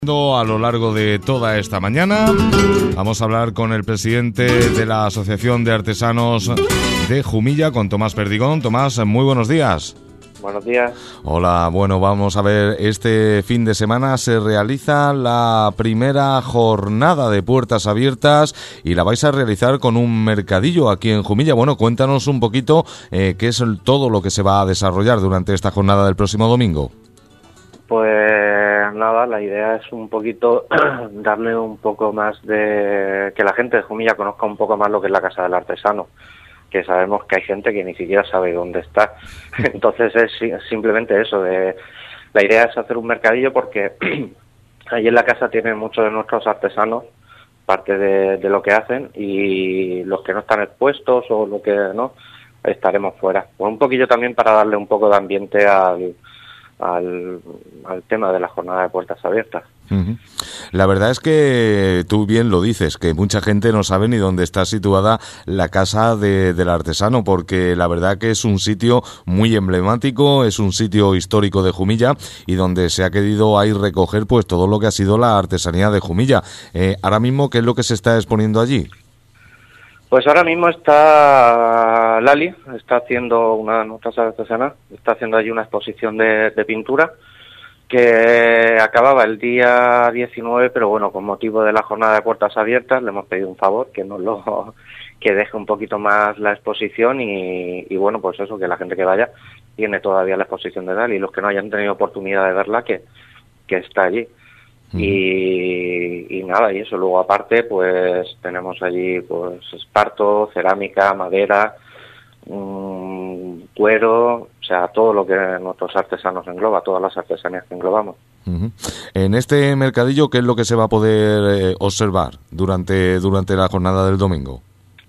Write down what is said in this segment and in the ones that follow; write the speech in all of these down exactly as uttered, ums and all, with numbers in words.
A lo largo de toda esta mañana vamos a hablar con el presidente de la Asociación de Artesanos de Jumilla, con Tomás Perdigón. Tomás, muy buenos días. Buenos días. Hola, bueno, vamos a ver, este fin de semana se realiza la primera jornada de puertas abiertas y la vais a realizar con un mercadillo aquí en Jumilla. Bueno, cuéntanos un poquito eh, qué es el, todo lo que se va a desarrollar durante esta jornada del próximo domingo. Pues nada, la idea es un poquito darle un poco más de... que la gente de Jumilla conozca un poco más lo que es la Casa del Artesano, que sabemos que hay gente que ni siquiera sabe dónde está. Entonces es simplemente eso, de la idea es hacer un mercadillo porque allí en la casa tienen muchos de nuestros artesanos parte de, de lo que hacen, y los que no están expuestos o lo que no, estaremos fuera. Pues un poquillo también para darle un poco de ambiente al... Al, al tema de la jornada de puertas abiertas. Uh-huh. La verdad es que tú bien lo dices, que mucha gente no sabe ni dónde está situada la Casa de, del Artesano, porque la verdad que es un sitio muy emblemático, es un sitio histórico de Jumilla y donde se ha querido ahí recoger pues todo lo que ha sido la artesanía de Jumilla. Eh, ahora mismo, ¿qué es lo que se está exponiendo allí? Pues ahora mismo está Lali, está haciendo una de nuestras artesanas, está haciendo allí una exposición de, de pintura que acababa el día diecinueve, pero bueno, con motivo de la jornada de puertas abiertas le hemos pedido un favor, que nos lo que deje un poquito más la exposición y, y bueno, pues eso, que la gente que vaya tiene todavía la exposición de Lali, y los que no hayan tenido oportunidad de verla, que, que está allí. Y, y nada, y eso, luego aparte pues tenemos allí pues esparto, cerámica, madera, mmm, cuero, o sea, todo lo que nuestros artesanos engloba, todas las artesanías que englobamos. Uh-huh. En este mercadillo, ¿qué es lo que se va a poder eh, observar durante, durante la jornada del domingo?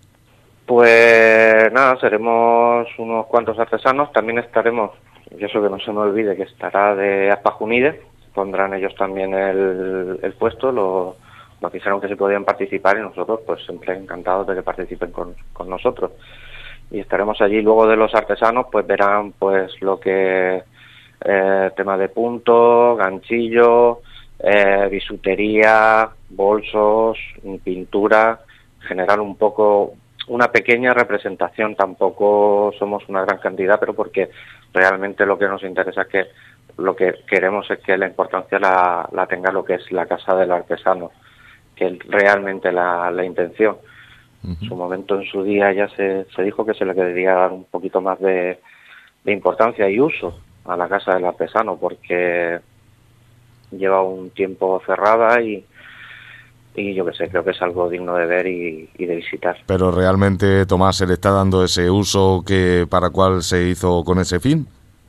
Pues nada, seremos unos cuantos artesanos, también estaremos, y eso que no se me olvide, que estará de Aspajunide. Pondrán ellos también el, el puesto, lo, lo avisaron que se podían participar y nosotros pues siempre encantados de que participen con, con nosotros. Y estaremos allí. Luego de los artesanos pues verán pues lo que eh, tema de punto, ganchillo, eh, bisutería, bolsos, pintura, generar un poco una pequeña representación. Tampoco somos una gran cantidad, pero porque realmente lo que nos interesa es que lo que queremos es que la importancia la, la tenga lo que es la Casa del Artesano, que es realmente la, la intención. Uh-huh. En su momento, en su día, ya se, se dijo que se le debería dar un poquito más de, de importancia y uso a la Casa del Artesano, porque lleva un tiempo cerrada y, y yo qué sé, creo que es algo digno de ver y, y de visitar. Pero realmente, Tomás, ¿se le está dando ese uso que para cuál se hizo con ese fin?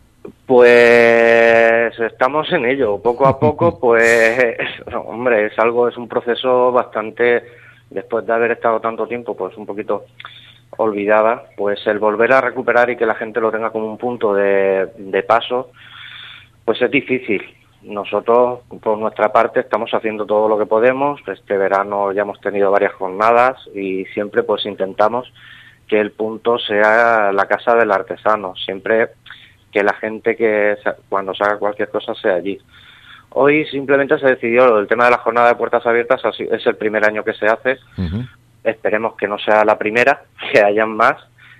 Pues estamos en ello, poco a poco, pues, hombre, es algo, es un proceso bastante, después de haber estado tanto tiempo, pues un poquito olvidada, pues el volver a recuperar y que la gente lo tenga como un punto de, de paso, pues es difícil. Nosotros, por nuestra parte, estamos haciendo todo lo que podemos. Este verano ya hemos tenido varias jornadas y siempre pues intentamos que el punto sea la Casa del Artesano, siempre que la gente que cuando se haga cualquier cosa sea allí. Hoy simplemente se decidió el tema de la jornada de puertas abiertas, es el primer año que se hace. Uh-huh. Esperemos que no sea la primera, que hayan más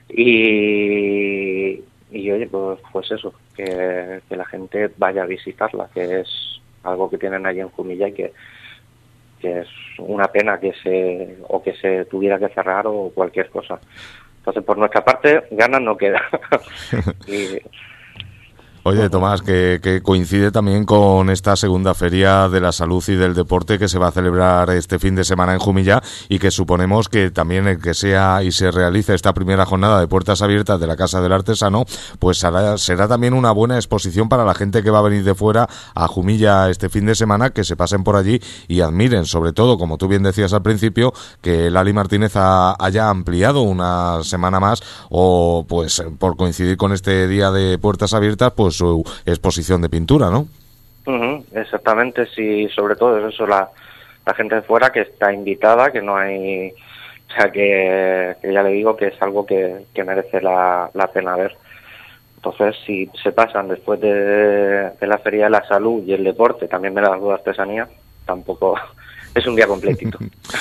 y, y oye, pues, pues eso, que, que la gente vaya a visitarla, que es algo que tienen allí en Jumilla y que, que es una pena que se o que se tuviera que cerrar o cualquier cosa. Entonces, por nuestra parte, ganas no queda. y, Oye, Tomás, que, que coincide también con esta segunda Feria de la Salud y del Deporte que se va a celebrar este fin de semana en Jumilla y que suponemos que también el que sea y se realice esta primera jornada de puertas abiertas de la Casa del Artesano, pues será, será también una buena exposición para la gente que va a venir de fuera a Jumilla este fin de semana, que se pasen por allí y admiren, sobre todo, como tú bien decías al principio, que Lali Martínez ha, haya ampliado una semana más o pues por coincidir con este día de puertas abiertas, pues su exposición de pintura, ¿no? Uh-huh, exactamente, sí, sobre todo es eso, la, la gente de fuera que está invitada, que no hay, o sea, que, que ya le digo que es algo que, que merece la, la pena ver. Entonces, si se pasan después de, de la Feria de la Salud y el Deporte, también me la de artesanía, tampoco es un día completito.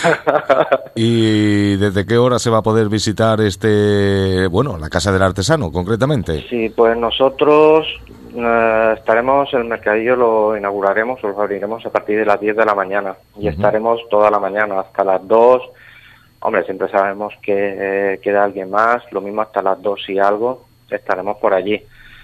¿Y desde qué hora se va a poder visitar este, bueno, la Casa del Artesano, concretamente? Sí, pues nosotros eh, estaremos, el mercadillo lo inauguraremos, o lo abriremos a partir de las diez de la mañana, y uh-huh. estaremos toda la mañana, hasta las dos. Hombre, siempre sabemos que eh, queda alguien más, lo mismo hasta las dos y algo, estaremos por allí.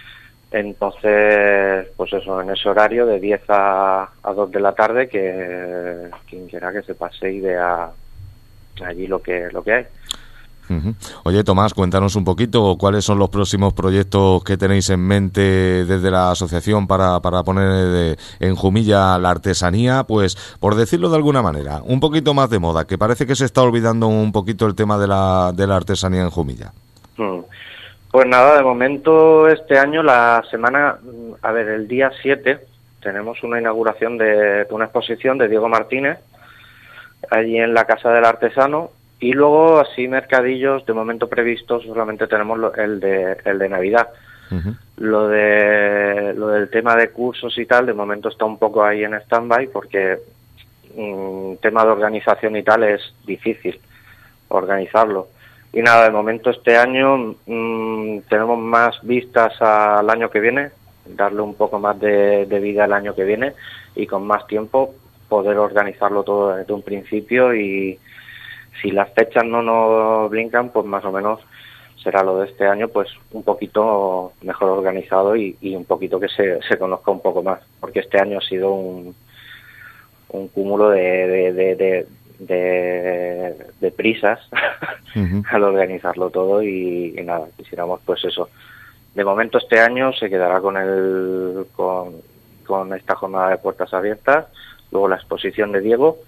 Entonces, pues eso, en ese horario de diez a, a dos de la tarde, que quien quiera que se pase y vea allí lo que lo que hay. Uh-huh. Oye, Tomás, cuéntanos un poquito cuáles son los próximos proyectos que tenéis en mente desde la asociación para, para poner de, en Jumilla la artesanía, pues por decirlo de alguna manera, un poquito más de moda, que parece que se está olvidando un poquito el tema de la, de la artesanía en Jumilla. Hmm. Pues nada, de momento este año la semana, a ver, el día siete tenemos una inauguración de, de una exposición de Diego Martínez allí en la Casa del Artesano. Y luego, así, mercadillos, de momento previstos, solamente tenemos lo, el de el de Navidad. Uh-huh. Lo de lo del tema de cursos y tal, de momento está un poco ahí en stand-by, porque un mm, tema de organización y tal es difícil organizarlo. Y nada, de momento este año mmm, tenemos más vistas al año que viene, darle un poco más de, de vida al año que viene, y con más tiempo poder organizarlo todo desde un principio. Y si las fechas no nos brincan, pues más o menos será lo de este año, pues un poquito mejor organizado y, y un poquito que se, se conozca un poco más, porque este año ha sido un, un cúmulo de, de, de, de, de, de prisas uh-huh. al organizarlo todo y, y nada, quisiéramos pues eso. De momento este año se quedará con el con, con esta jornada de puertas abiertas, luego la exposición de Diego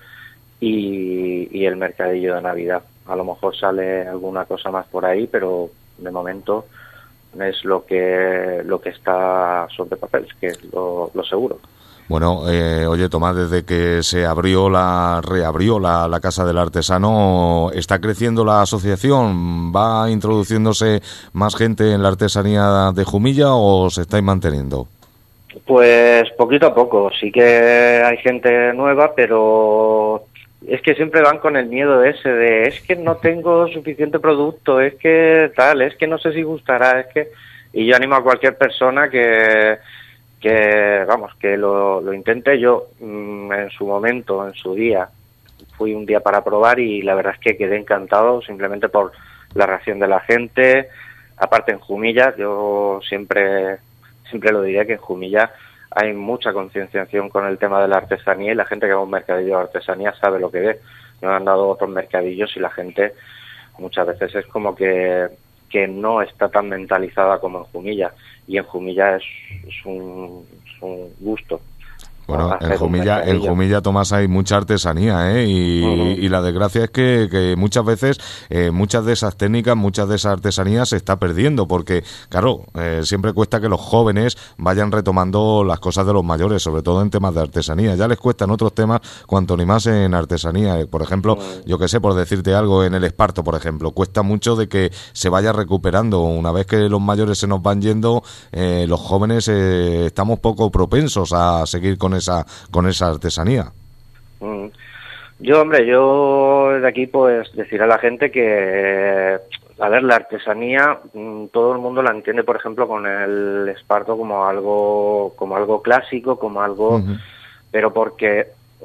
Y, y el mercadillo de Navidad. A lo mejor sale alguna cosa más por ahí, pero de momento es lo que lo que está sobre papel, que es lo, lo seguro. Bueno, eh, oye, Tomás, desde que se abrió la reabrió la, la Casa del Artesano, ¿está creciendo la asociación? ¿Va introduciéndose más gente en la artesanía de Jumilla o se estáis manteniendo? Pues poquito a poco. Sí que hay gente nueva, pero es que siempre van con el miedo ese de es que no tengo suficiente producto, es que tal, es que no sé si gustará, es que... Y yo animo a cualquier persona que, que vamos, que lo, lo intente. Yo mmm, en su momento, en su día, fui un día para probar y la verdad es que quedé encantado simplemente por la reacción de la gente. Aparte en Jumilla, yo siempre, siempre lo diré que en Jumilla hay mucha concienciación con el tema de la artesanía y la gente que va a un mercadillo de artesanía sabe lo que ve. Me han dado otros mercadillos y la gente muchas veces es como que, que no está tan mentalizada como en Jumilla, y en Jumilla es, es, un, es un gusto. Bueno, en Jumilla, en Jumilla, Tomás, hay mucha artesanía, ¿eh? Y, uh-huh. y la desgracia es que, que muchas veces eh, muchas de esas técnicas, muchas de esas artesanías se está perdiendo, porque, claro, eh, siempre cuesta que los jóvenes vayan retomando las cosas de los mayores, sobre todo en temas de artesanía. Ya les cuesta en otros temas, cuanto ni más en artesanía. Por ejemplo, uh-huh. yo que sé, por decirte algo, en el esparto, por ejemplo, cuesta mucho de que se vaya recuperando. Una vez que los mayores se nos van yendo, eh, los jóvenes eh, estamos poco propensos a seguir con esa con esa artesanía. Mm. Yo, hombre, yo de aquí pues decir a la gente que, a ver, la artesanía, todo el mundo la entiende, por ejemplo, con el esparto como algo como algo clásico, como algo, uh-huh. pero porque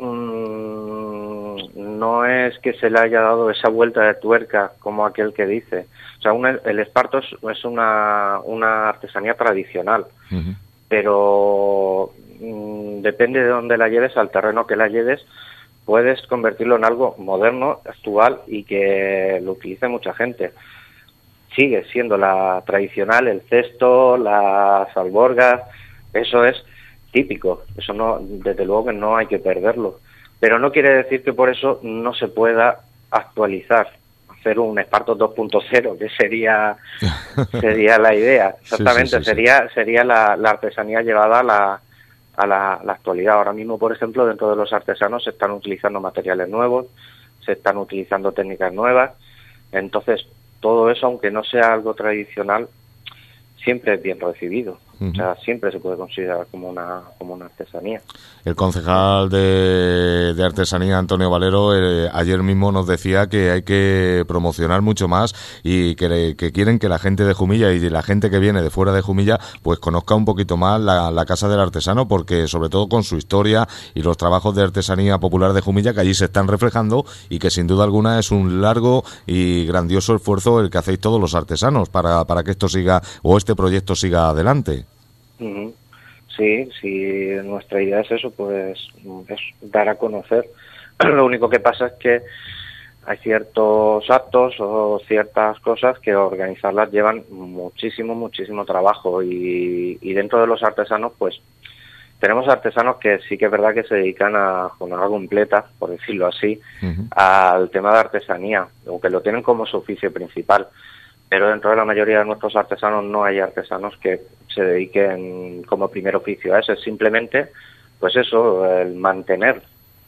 mmm, no es que se le haya dado esa vuelta de tuerca como aquel que dice. O sea, un, el esparto es, es una, una artesanía tradicional, uh-huh. pero depende de dónde la lleves, al terreno que la lleves, puedes convertirlo en algo moderno, actual y que lo utilice mucha gente. Sigue siendo la tradicional, el cesto, las alborgas, eso es típico, eso no, desde luego que no hay que perderlo, pero no quiere decir que por eso no se pueda actualizar, hacer un esparto dos punto cero, que sería sería la idea, exactamente, sí, sí, sí, sería sí. sería la, la artesanía llevada a la a la, la actualidad. Ahora mismo, por ejemplo, dentro de los artesanos se están utilizando materiales nuevos, se están utilizando técnicas nuevas, entonces todo eso, aunque no sea algo tradicional, siempre es bien recibido. Uh-huh. O sea, siempre se puede considerar como una como una artesanía. El concejal de, de artesanía, Antonio Valero, eh, ayer mismo nos decía que hay que promocionar mucho más y que, que quieren que la gente de Jumilla y la gente que viene de fuera de Jumilla pues conozca un poquito más la, la Casa del Artesano, porque sobre todo con su historia y los trabajos de artesanía popular de Jumilla que allí se están reflejando, y que sin duda alguna es un largo y grandioso esfuerzo el que hacéis todos los artesanos para, para que esto siga, o este proyecto siga adelante. Uh-huh. Sí, sí, nuestra idea es eso, pues es dar a conocer. Lo único que pasa es que hay ciertos actos o ciertas cosas que organizarlas llevan muchísimo, muchísimo trabajo, y, y dentro de los artesanos, pues tenemos artesanos que sí que es verdad que se dedican a jornada completa, por decirlo así, uh-huh. al tema de artesanía, o que lo tienen como su oficio principal. Pero dentro de la mayoría de nuestros artesanos no hay artesanos que se dediquen como primer oficio a eso. Es simplemente, pues eso, el mantener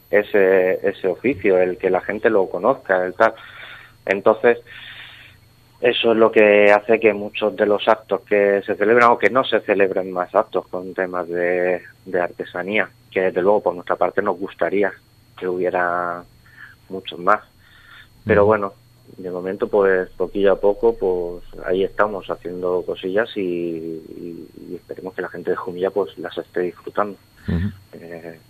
ese ese oficio, el que la gente lo conozca, el tal. Entonces, eso es lo que hace que muchos de los actos que se celebran, o que no se celebren más actos con temas de, de artesanía, que desde luego por nuestra parte nos gustaría que hubiera muchos más. Pero bueno, de momento, pues poquillo a poco, pues ahí estamos haciendo cosillas y, y, y esperemos que la gente de Jumilla pues las esté disfrutando. Uh-huh. Eh,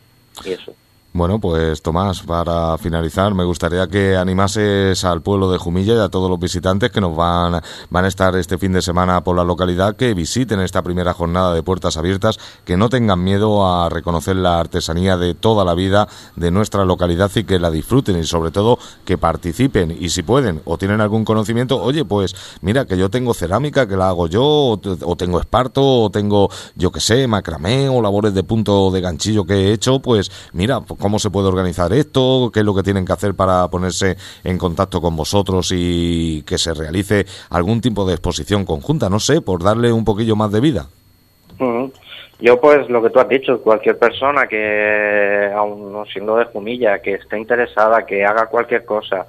y eso. Bueno, pues Tomás, para finalizar, me gustaría que animases al pueblo de Jumilla y a todos los visitantes que nos van, van a estar este fin de semana por la localidad, que visiten esta primera jornada de puertas abiertas, que no tengan miedo a reconocer la artesanía de toda la vida de nuestra localidad y que la disfruten, y sobre todo que participen, y si pueden o tienen algún conocimiento, oye, pues mira, que yo tengo cerámica que la hago yo, o, o tengo esparto, o tengo, yo que sé, macramé o labores de punto de ganchillo que he hecho, pues mira, cómo se puede organizar esto, qué es lo que tienen que hacer para ponerse en contacto con vosotros y que se realice algún tipo de exposición conjunta, no sé, por darle un poquillo más de vida. Uh-huh. Yo, pues, lo que tú has dicho, cualquier persona que, aun no siendo de Jumilla, que esté interesada, que haga cualquier cosa,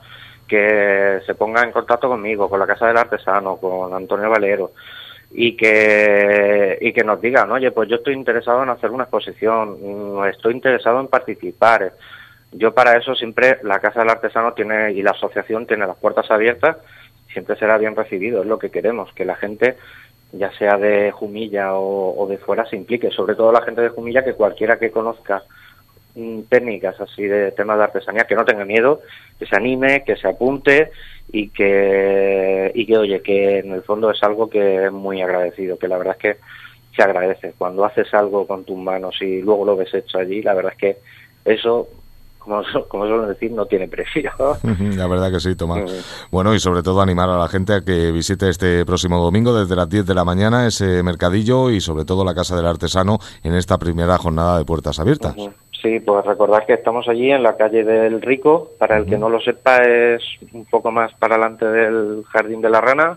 que se ponga en contacto conmigo, con la Casa del Artesano, con Antonio Valero, y que y que nos digan, oye, pues yo estoy interesado en hacer una exposición, estoy interesado en participar. Yo para eso siempre, la Casa del Artesano tiene y la asociación tiene las puertas abiertas, siempre será bien recibido, es lo que queremos, que la gente, ya sea de Jumilla o, o de fuera, se implique, sobre todo la gente de Jumilla, que cualquiera que conozca mm, técnicas así de temas de artesanía, que no tenga miedo, que se anime, que se apunte, y que, y que oye, que en el fondo es algo que es muy agradecido, que la verdad es que se agradece. Cuando haces algo con tus manos y luego lo ves hecho allí, la verdad es que eso, como, como suelen decir, no tiene precio. La verdad que sí, Tomás. Bueno, y sobre todo animar a la gente a que visite este próximo domingo desde las diez de la mañana ese mercadillo y sobre todo la Casa del Artesano en esta primera jornada de puertas abiertas. Uh-huh. Sí, pues recordad que estamos allí en la calle del Rico, para el que no lo sepa es un poco más para adelante del Jardín de la Rana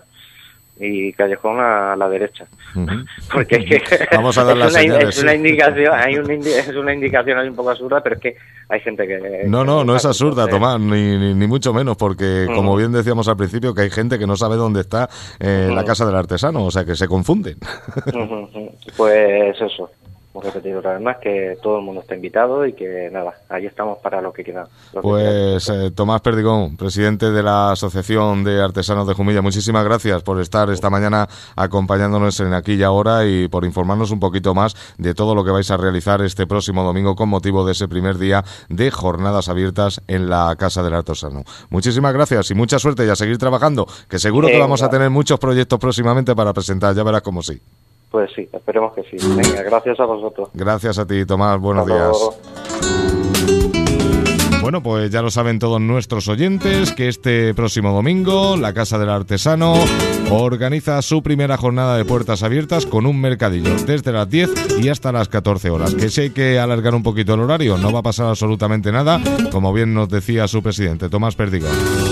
y callejón a la derecha. Uh-huh. Porque es que vamos a dar las señales, es una sí. indicación, hay una indi- es una indicación ahí un poco absurda, pero es que hay gente que... No, no, que no es absurda, entonces... Tomás, ni, ni, ni mucho menos, porque uh-huh. como bien decíamos al principio, que hay gente que no sabe dónde está eh, uh-huh. la Casa del Artesano, o sea que se confunden. Uh-huh. Pues eso. Hemos repetido otra vez más que todo el mundo está invitado y que nada, ahí estamos para lo que quieran. Pues eh, Tomás Perdigón, presidente de la Asociación de Artesanos de Jumilla, muchísimas gracias por estar esta mañana acompañándonos en Aquí y Ahora y por informarnos un poquito más de todo lo que vais a realizar este próximo domingo con motivo de ese primer día de jornadas abiertas en la Casa del Artesano. Muchísimas gracias y mucha suerte y a seguir trabajando, que seguro que vamos a tener muchos proyectos próximamente para presentar, ya verás cómo sí. Pues sí, esperemos que sí. Venga, gracias a vosotros. Gracias a ti, Tomás. Buenos Hasta días. luego. Bueno, pues ya lo saben todos nuestros oyentes que este próximo domingo la Casa del Artesano organiza su primera jornada de puertas abiertas con un mercadillo desde las diez y hasta las catorce horas. Que si hay que alargar un poquito el horario, no va a pasar absolutamente nada, como bien nos decía su presidente, Tomás Perdigón.